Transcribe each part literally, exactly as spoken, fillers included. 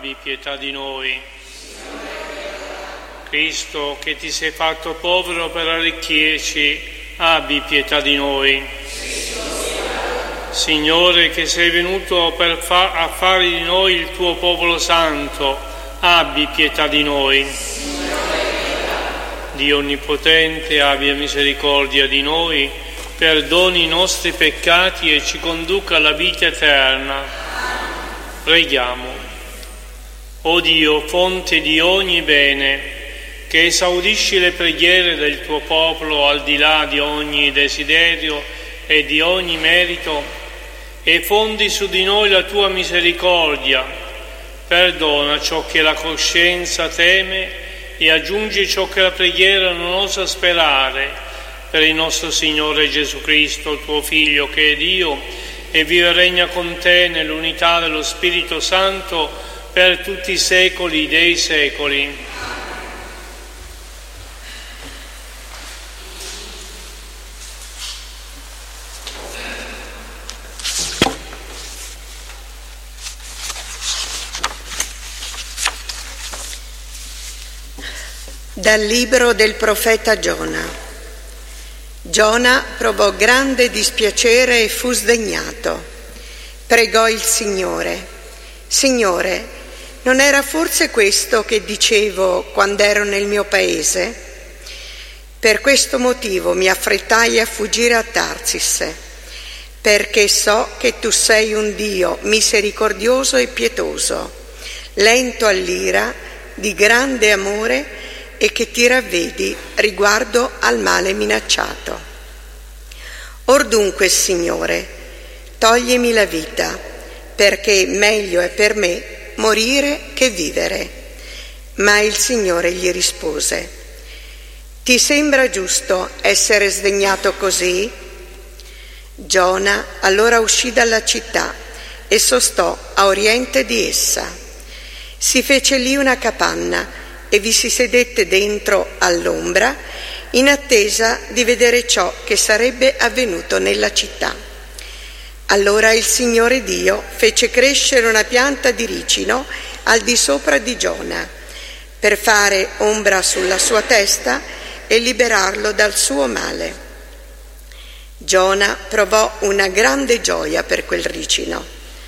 abbi pietà di noi. Cristo, che ti sei fatto povero per arricchirci, abbi pietà di noi. Signore, che sei venuto per fa- a fare di noi il tuo popolo santo, abbi pietà di noi. Dio Onnipotente, abbia misericordia di noi, perdoni i nostri peccati e ci conduca alla vita eterna. Preghiamo. O Dio, fonte di ogni bene, che esaudisci le preghiere del tuo popolo al di là di ogni desiderio e di ogni merito, e fondi su di noi la tua misericordia, perdona ciò che la coscienza teme e aggiungi ciò che la preghiera non osa sperare, per il nostro Signore Gesù Cristo, tuo Figlio, che è Dio e vive e regna con te nell'unità dello Spirito Santo per tutti i secoli dei secoli. Dal libro del profeta Giona. Giona provò grande dispiacere e fu sdegnato. Pregò il Signore: Signore, non era forse questo che dicevo quando ero nel mio paese? Per questo motivo mi affrettai a fuggire a Tarsis, perché so che tu sei un Dio misericordioso e pietoso, lento all'ira, di grande amore, e che ti ravvedi riguardo al male minacciato. Or dunque, Signore, toglimi la vita, perché meglio è per me morire che vivere. Ma il Signore gli rispose: Ti sembra giusto essere sdegnato così? Giona allora uscì dalla città e sostò a oriente di essa. Si fece lì una capanna e vi si sedette dentro all'ombra, in attesa di vedere ciò che sarebbe avvenuto nella città. Allora il Signore Dio fece crescere una pianta di ricino al di sopra di Giona, per fare ombra sulla sua testa e liberarlo dal suo male. Giona provò una grande gioia per quel ricino.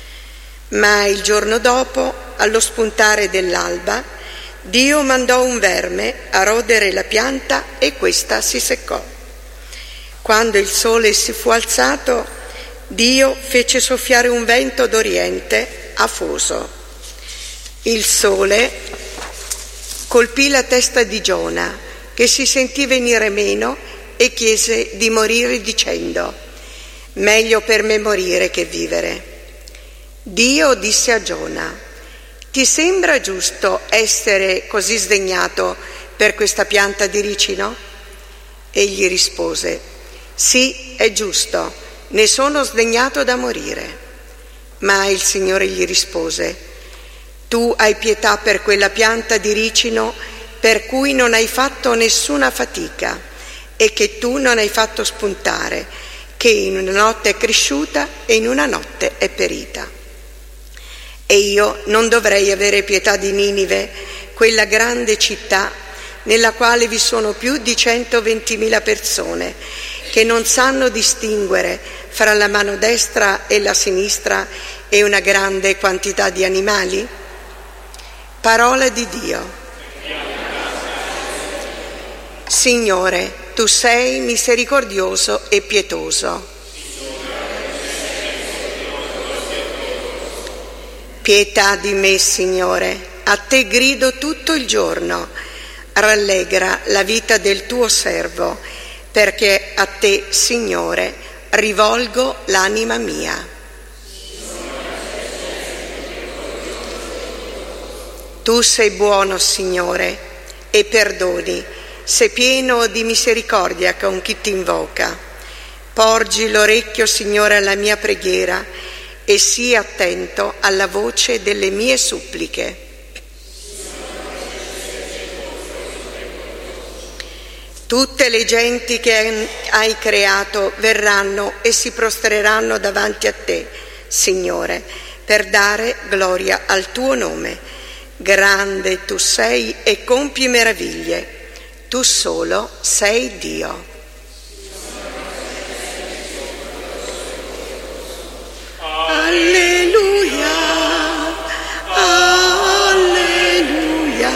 Ma il giorno dopo, allo spuntare dell'alba, Dio mandò un verme a rodere la pianta e questa si seccò. Quando il sole si fu alzato, Dio fece soffiare un vento d'oriente afoso. Il sole colpì la testa di Giona, che si sentì venire meno e chiese di morire dicendo: meglio per me morire che vivere. Dio disse a Giona: Ti sembra giusto essere così sdegnato per questa pianta di ricino? Egli rispose: Sì, è giusto, ne sono sdegnato da morire. Ma il Signore gli rispose: Tu hai pietà per quella pianta di ricino per cui non hai fatto nessuna fatica e che tu non hai fatto spuntare, che in una notte è cresciuta e in una notte è perita. E io non dovrei avere pietà di Ninive, quella grande città nella quale vi sono più di centoventimila persone che non sanno distinguere fra la mano destra e la sinistra e una grande quantità di animali? Parola di Dio. Signore, tu sei misericordioso e pietoso. Pietà di me, Signore, a te grido tutto il giorno. Rallegra la vita del tuo servo, perché a te, Signore, rivolgo l'anima mia. Tu sei buono, Signore, e perdoni, sei pieno di misericordia con chi ti invoca. Porgi l'orecchio, Signore, alla mia preghiera e sii attento alla voce delle mie suppliche. Tutte le genti che hai creato verranno e si prostreranno davanti a te, Signore, per dare gloria al tuo nome, grande tu sei e compi meraviglie, tu solo sei Dio. Alleluia, alleluia,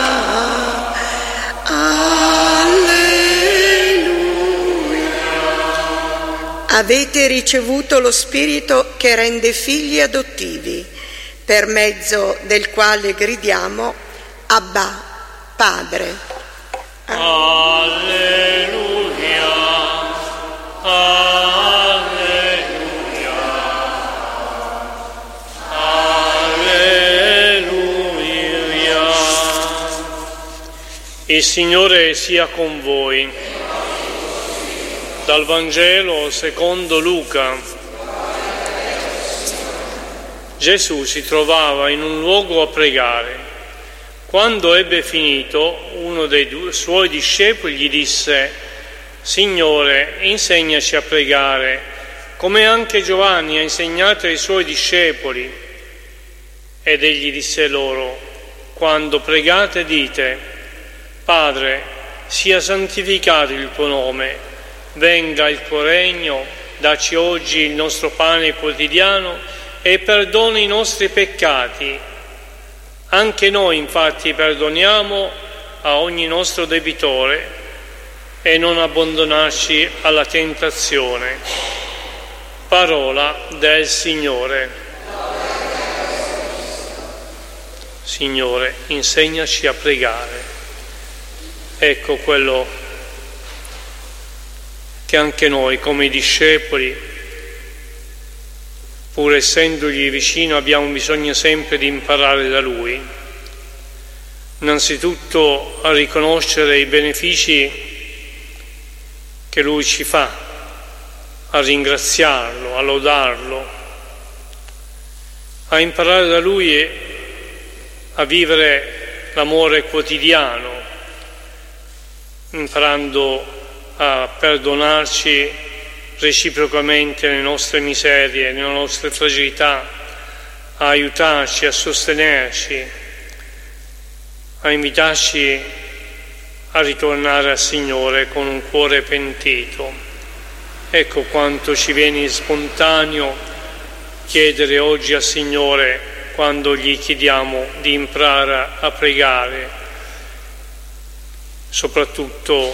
alleluia. Avete ricevuto lo Spirito che rende figli adottivi, per mezzo del quale gridiamo Abba, Padre. Alleluia, alleluia, alleluia. Il Signore sia con voi. Dal Vangelo secondo Luca. Gesù si trovava in un luogo a pregare. Quando ebbe finito, uno dei due, suoi discepoli gli disse: Signore, insegnaci a pregare, come anche Giovanni ha insegnato ai suoi discepoli. Ed egli disse loro: quando pregate dite: Padre, sia santificato il tuo nome, venga il tuo regno, dacci oggi il nostro pane quotidiano e perdona i nostri peccati. Anche noi infatti perdoniamo a ogni nostro debitore, e non abbandonarci alla tentazione. Parola del Signore. Signore, insegnaci a pregare. Ecco quello che anche noi come i discepoli, pur essendogli vicino, abbiamo bisogno sempre di imparare da Lui. Innanzitutto a riconoscere i benefici che Lui ci fa, a ringraziarlo, a lodarlo, a imparare da Lui a vivere l'amore quotidiano, imparando a perdonarci reciprocamente le nostre miserie, le nostre fragilità, a aiutarci, a sostenerci, a invitarci a ritornare al Signore con un cuore pentito. Ecco quanto ci viene spontaneo chiedere oggi al Signore quando gli chiediamo di imparare a pregare, soprattutto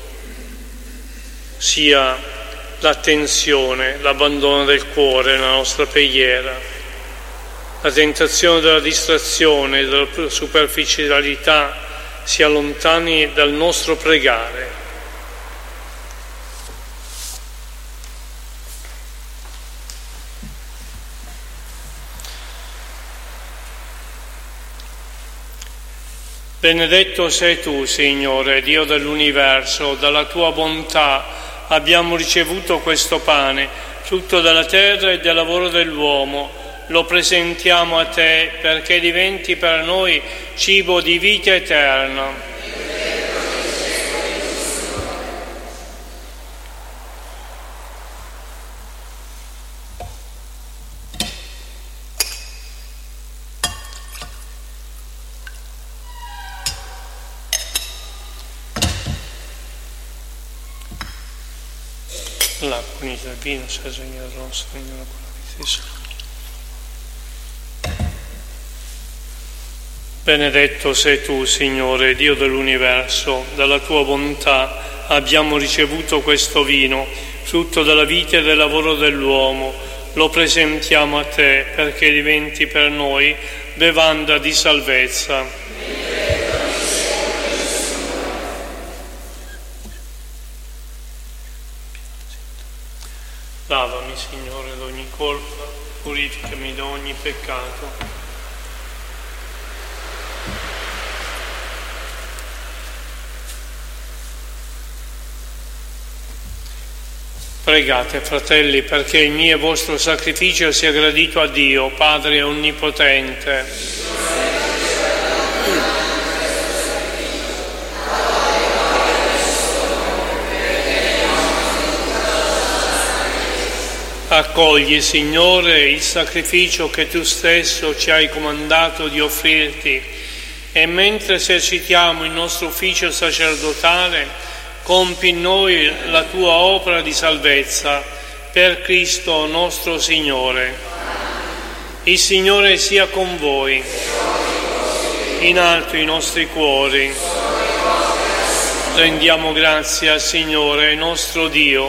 sia l'attenzione, l'abbandono del cuore nella nostra preghiera, la tentazione della distrazione, della superficialità si allontani dal nostro pregare. Benedetto sei tu, Signore, Dio dell'universo, dalla tua bontà abbiamo ricevuto questo pane, frutto della terra e del lavoro dell'uomo. Lo presentiamo a te perché diventi per noi cibo di vita eterna. L'acqua unita al vino, se segna la nostra regno la paradiso. Benedetto sei tu, Signore, Dio dell'universo, dalla tua bontà abbiamo ricevuto questo vino, frutto della vita e del lavoro dell'uomo. Lo presentiamo a te perché diventi per noi bevanda di salvezza. Lavami, Signore, da ogni colpa, purificami da ogni peccato. Pregate, fratelli, perché il mio e vostro sacrificio sia gradito a Dio, Padre Onnipotente. Accogli, Signore, il sacrificio che tu stesso ci hai comandato di offrirti e mentre esercitiamo il nostro ufficio sacerdotale, compi in noi la tua opera di salvezza, per Cristo nostro Signore. Il Signore sia con voi, in alto i nostri cuori. Rendiamo grazie al Signore nostro Dio.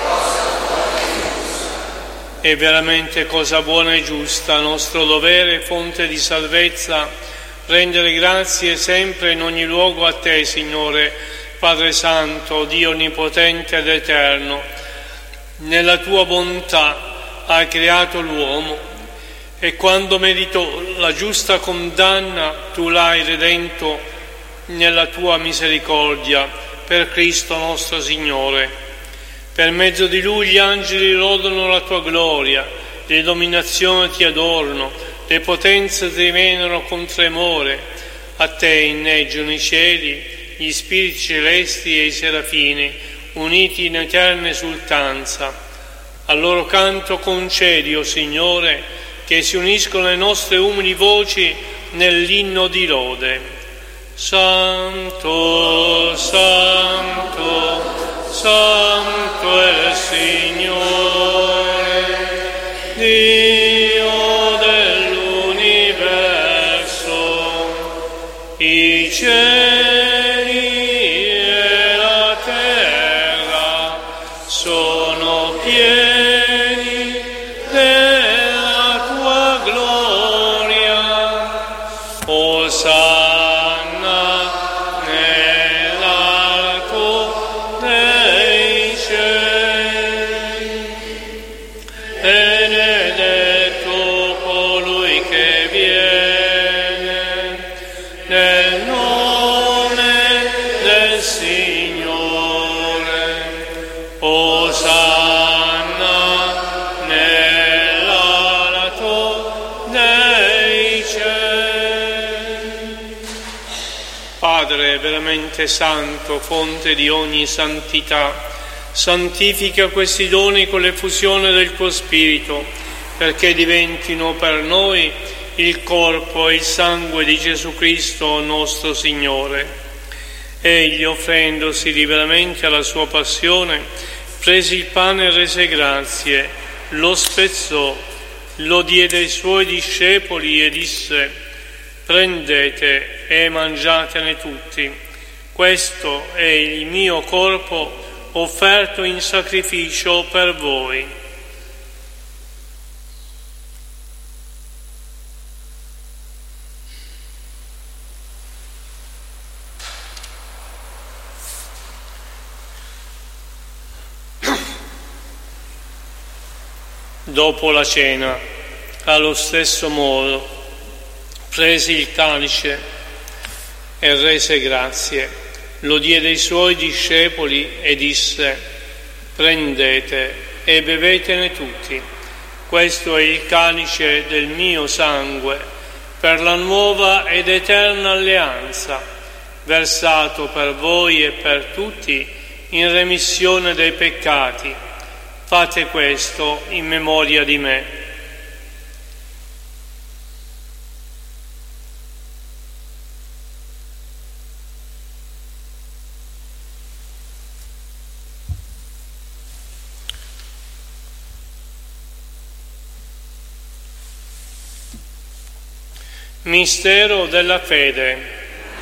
È veramente cosa buona e giusta, nostro dovere e fonte di salvezza, rendere grazie sempre in ogni luogo a Te, Signore, Padre Santo, Dio Onnipotente ed Eterno. Nella Tua bontà hai creato l'uomo e quando meritò la giusta condanna Tu l'hai redento nella Tua misericordia, per Cristo nostro Signore. Per mezzo di Lui gli angeli lodano la Tua gloria, le dominazioni Ti adorano, le potenze Ti venerano con tremore. A Te inneggiano i cieli, gli spiriti celesti e i serafini, uniti in eterna esultanza. Al loro canto concedi, o Signore, che si uniscono le nostre umili voci nell'inno di lode. Santo, Santo, Santo è il Signore, Dio dell'universo, i cieli e la terra sono pieni della Tua gloria. Osanna nell'alto dei cieli. Benedetto colui che viene nel nome del Signore. Osanna nell'alto dei cieli. Padre veramente santo, fonte di ogni santità, santifica questi doni con l'effusione del Tuo Spirito, perché diventino per noi il corpo e il sangue di Gesù Cristo nostro Signore. Egli, offrendosi liberamente alla Sua passione, prese il pane e rese grazie, lo spezzò, lo diede ai Suoi discepoli e disse: prendete e mangiatene tutti, questo è il mio corpo offerto in sacrificio per voi. Dopo la cena, allo stesso modo, prese il calice e rese grazie. Lo diede ai Suoi discepoli e disse: prendete e bevetene tutti, questo è il calice del mio sangue, per la nuova ed eterna alleanza, versato per voi e per tutti in remissione dei peccati. Fate questo in memoria di me. Mistero della fede.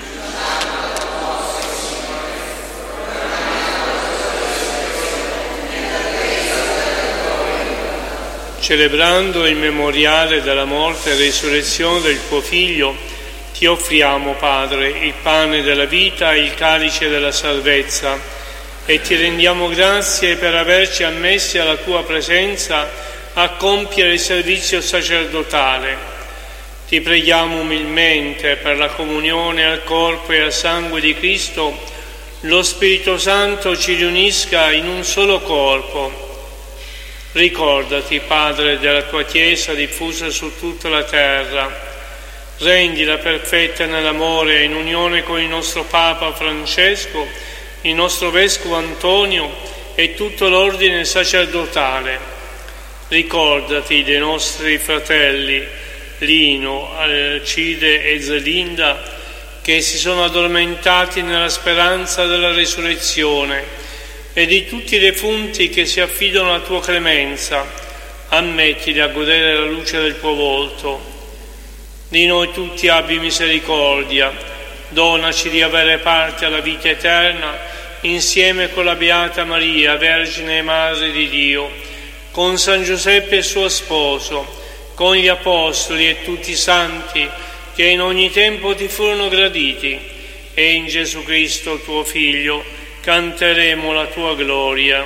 Celebrando il memoriale della morte e resurrezione del Tuo Figlio, Ti offriamo, Padre, il pane della vita e il calice della salvezza, e Ti rendiamo grazie per averci ammessi alla Tua presenza a compiere il servizio sacerdotale. Ti preghiamo umilmente per la comunione al corpo e al sangue di Cristo, lo Spirito Santo ci riunisca in un solo corpo. Ricordati, Padre, della Tua Chiesa diffusa su tutta la terra. Rendila perfetta nell'amore e in unione con il nostro Papa Francesco, il nostro Vescovo Antonio e tutto l'ordine sacerdotale. Ricordati dei nostri fratelli Lino, Alcide e Zelinda, che si sono addormentati nella speranza della risurrezione, e di tutti i defunti che si affidano alla tua clemenza, ammettili a godere la luce del tuo volto. Di noi tutti abbi misericordia, donaci di avere parte alla vita eterna, insieme con la Beata Maria, Vergine e Madre di Dio, con San Giuseppe suo sposo, con gli Apostoli e tutti i santi che in ogni tempo ti furono graditi, e in Gesù Cristo tuo Figlio canteremo la tua gloria.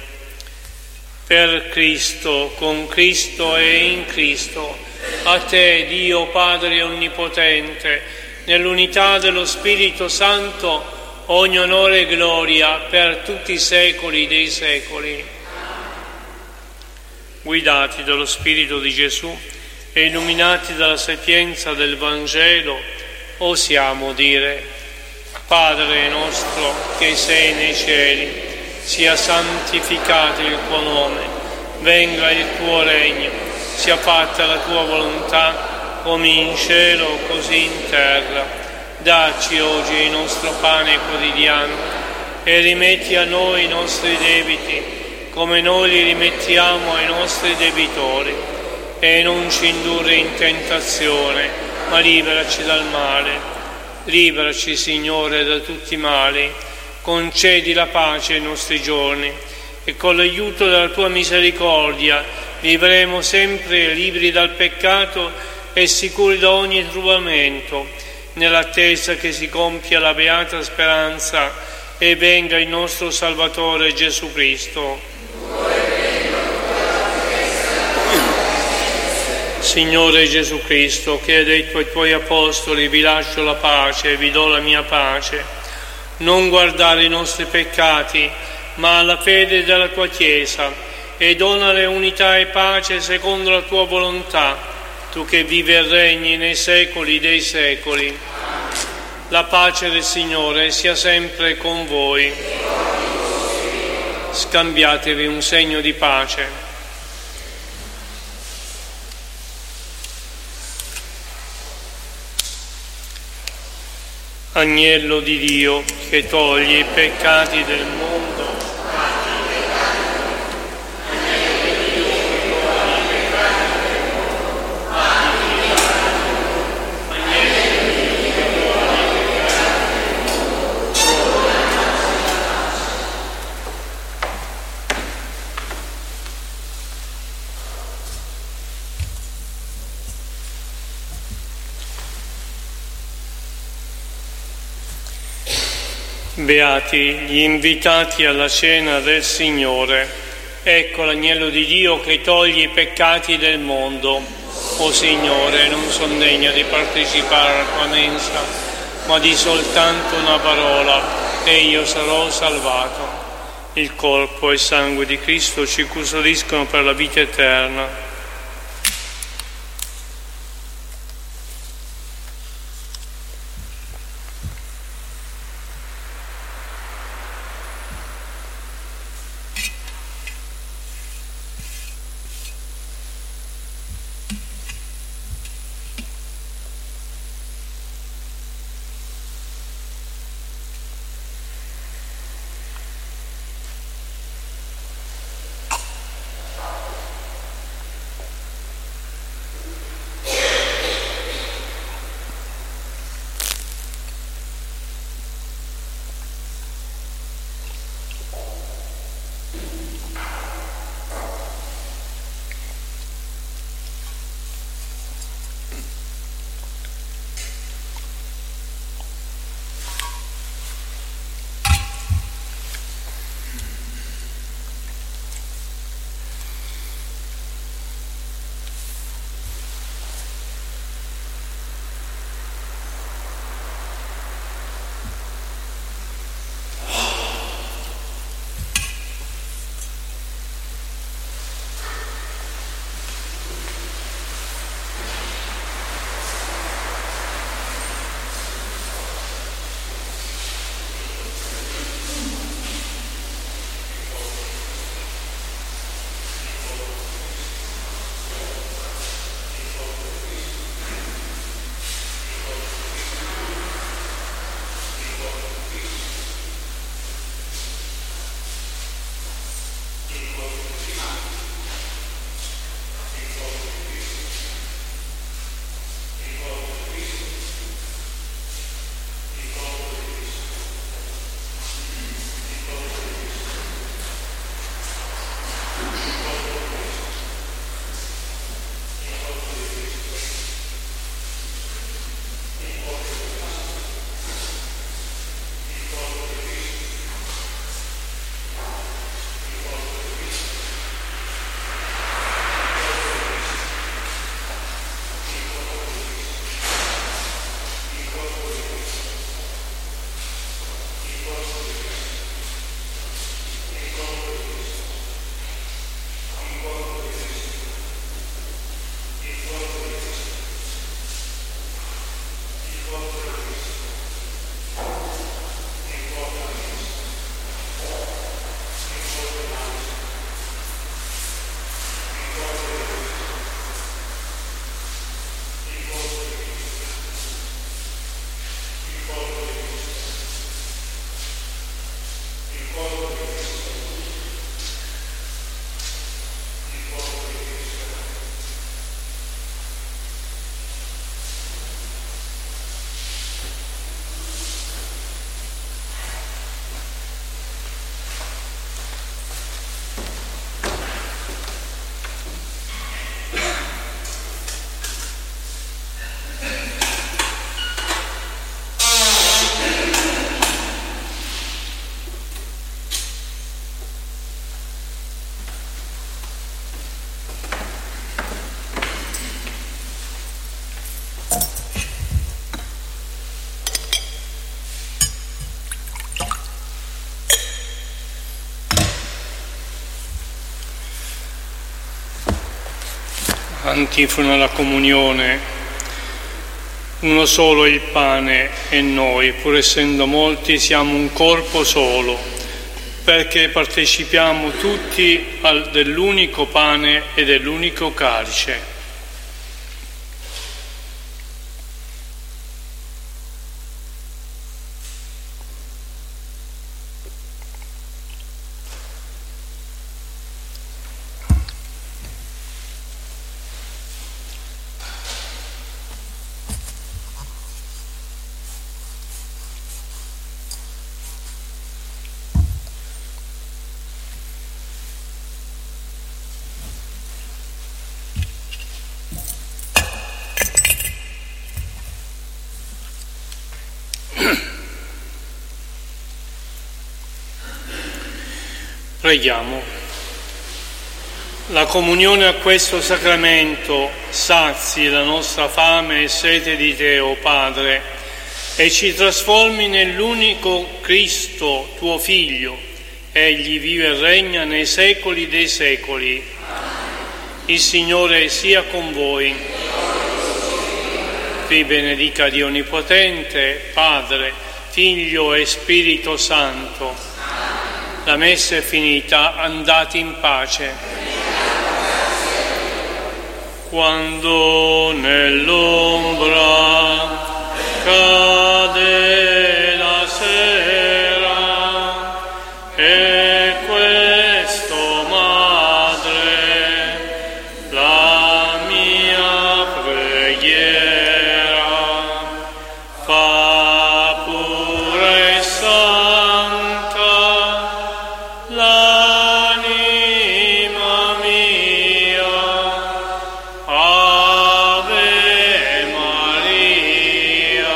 Per Cristo, con Cristo e in Cristo, a te, Dio Padre Onnipotente, nell'unità dello Spirito Santo, ogni onore e gloria per tutti i secoli dei secoli. Guidati dallo Spirito di Gesù e illuminati dalla sapienza del Vangelo, osiamo dire: Padre nostro che sei nei cieli, sia santificato il tuo nome, venga il tuo regno, sia fatta la tua volontà, come in cielo così in terra. Dacci oggi il nostro pane quotidiano e rimetti a noi i nostri debiti, come noi li rimettiamo ai nostri debitori, e non ci indurre in tentazione, ma liberaci dal male. Liberaci, Signore, da tutti i mali, concedi la pace ai nostri giorni, e con l'aiuto della tua misericordia vivremo sempre liberi dal peccato e sicuri da ogni turbamento, nell'attesa che si compia la beata speranza e venga il nostro Salvatore Gesù Cristo. Signore Gesù Cristo, che hai detto ai tuoi apostoli: vi lascio la pace, vi do la mia pace, non guardare i nostri peccati, ma alla fede della tua Chiesa, e donale unità e pace secondo la tua volontà, tu che vivi e regni nei secoli dei secoli. La pace del Signore sia sempre con voi. Scambiatevi un segno di pace. Agnello di Dio, che togli i peccati del mondo, beati gli invitati alla cena del Signore. Ecco l'agnello di Dio che toglie i peccati del mondo. O Signore, non sono degno di partecipare alla tua mensa, ma di soltanto una parola e io sarò salvato. Il corpo e il sangue di Cristo ci custodiscono per la vita eterna. Antifona alla comunione. Uno solo è il pane e noi, pur essendo molti, siamo un corpo solo, perché partecipiamo tutti al, dell'unico pane e dell'unico calice. Preghiamo. La comunione a questo sacramento sazi la nostra fame e sete di Te, o Padre, e ci trasformi nell'unico Cristo, Tuo Figlio. Egli vive e regna nei secoli dei secoli. Il Signore sia con voi. Vi benedica Dio Onnipotente, Padre, Figlio e Spirito Santo. La messa è finita, andate in pace. Quando nell'ombra cade la sera e questo, Madre, la mia preghiera fa pure santa l'anima mia. Ave Maria,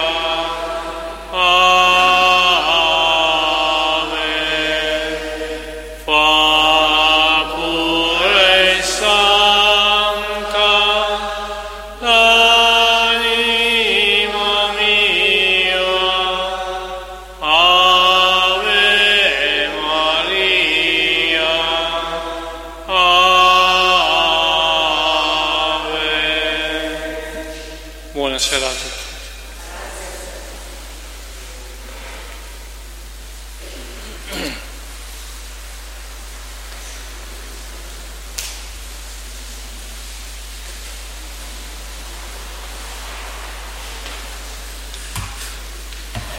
Ave, fa pure santa l'anima mia. Ave Maria, Ave. Buona serata.